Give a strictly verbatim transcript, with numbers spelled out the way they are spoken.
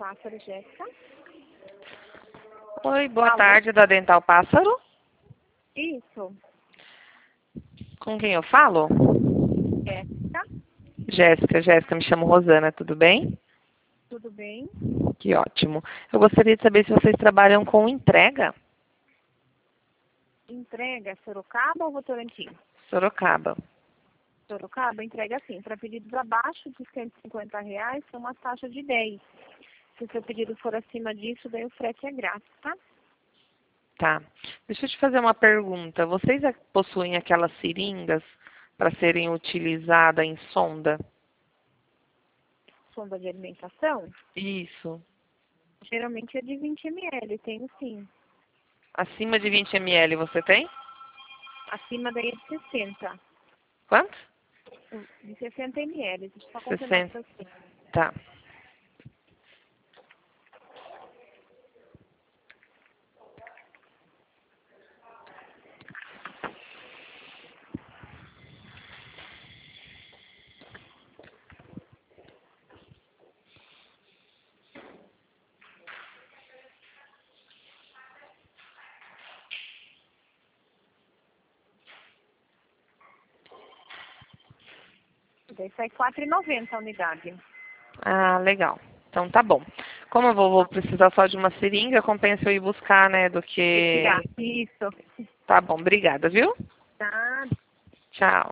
Pássaro, Jéssica. Oi, boa Alô? tarde, da Dental Pássaro. Isso. Com quem eu falo? Jéssica, Jéssica, Jéssica, me chamo Rosana, tudo bem? tudo bem? Que ótimo. Eu gostaria de saber se vocês trabalham com entrega. Entrega Sorocaba ou Votorantim? Sorocaba. Sorocaba entrega sim. Para pedidos abaixo de cento e cinquenta reais, tem uma taxa de dez. Se o seu pedido for acima disso, daí o frete é grátis, tá? Tá. Deixa eu te fazer uma pergunta. Vocês é- possuem aquelas seringas para serem utilizadas em sonda? Sonda de alimentação, Isso. geralmente é de vinte mililitros, tenho sim. Acima de vinte mililitros você tem? Acima daí é de sessenta. Quanto? De sessenta mililitros. Deixa eu só confirmar sessenta. pra você. Tá. Daí sai quatro reais e noventa centavos a unidade. Ah, legal. Então tá bom. Como eu vou, vou precisar só de uma seringa, compensa eu ir buscar, né, do que... Retirar. Isso. Tá bom, obrigada, viu? Tá. Tchau.